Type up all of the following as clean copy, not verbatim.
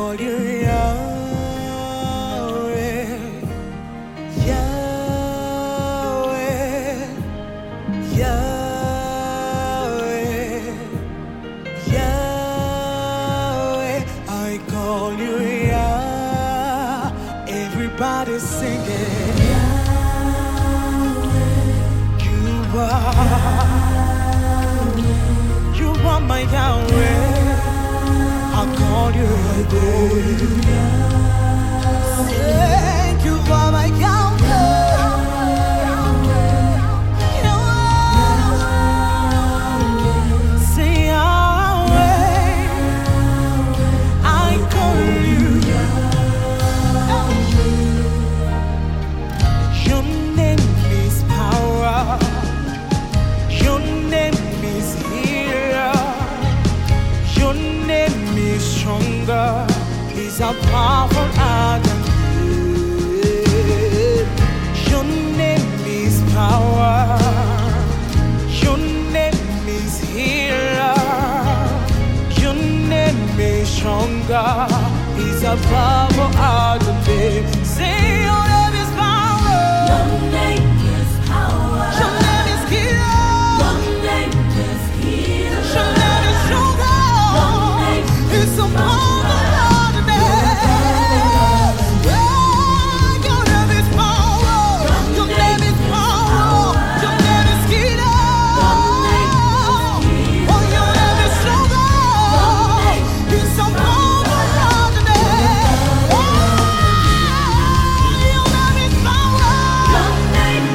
call you Yahweh, Yahweh, Yahweh, Yahweh. I call you Yah. Everybody singing. You are my Yahweh. I call you Thank you for my Yahweh. Say Yahweh. I call you. Your name is power. Your name is healer. Your name is stronger. Is a powerful than you. Your name is power. Your name is healer. Your name is stronger. Is a powerful than you. Say your name is power. Your name is power. Your name is healer. Your name is healer. Your name is stronger. Your name It's a power. Your name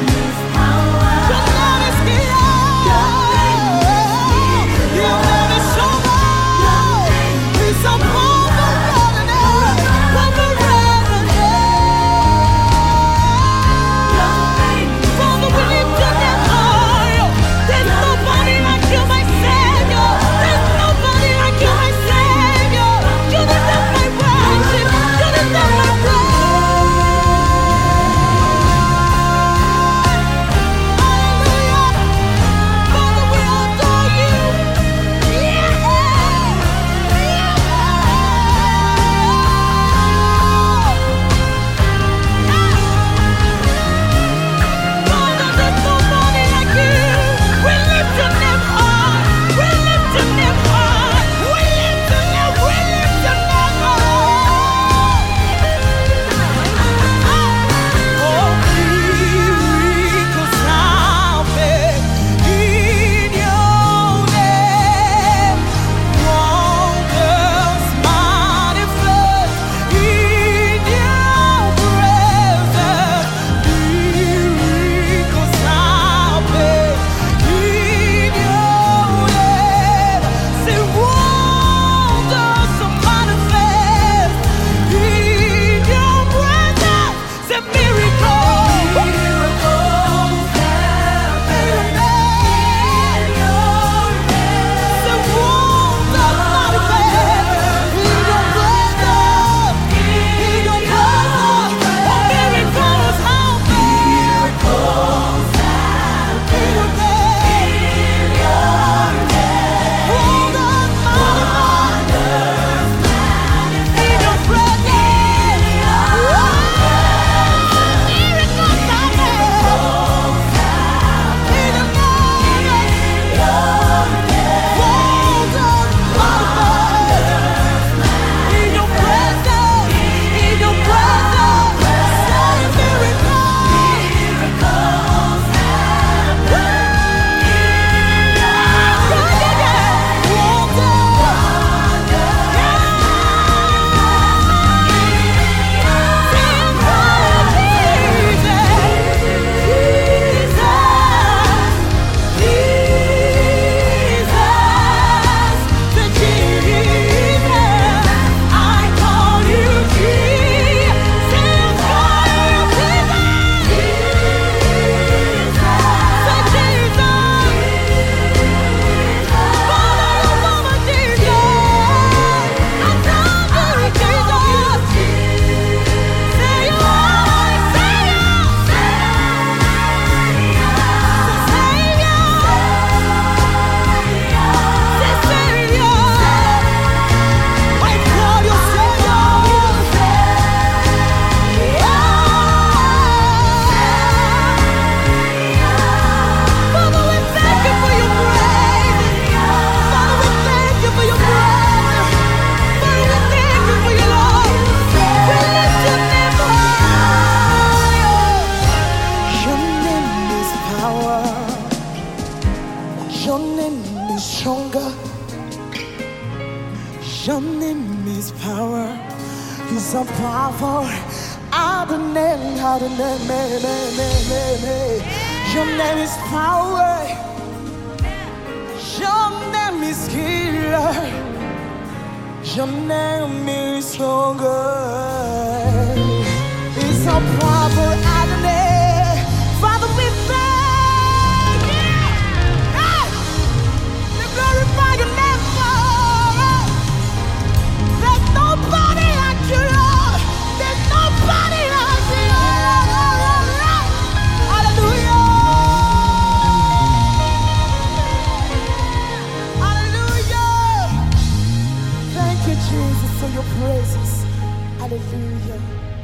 He's so powerful. Adonai, Adonai. Your name is power. Your name is healer. Your name is so good. It's so powerful, Adonai. Father, we thank you. Hey! We glorify your name, Lord. There's nobody like you, Lord. There's nobody like you, Lord. Hallelujah. Hallelujah. Thank you, Jesus, for your praises. Hallelujah.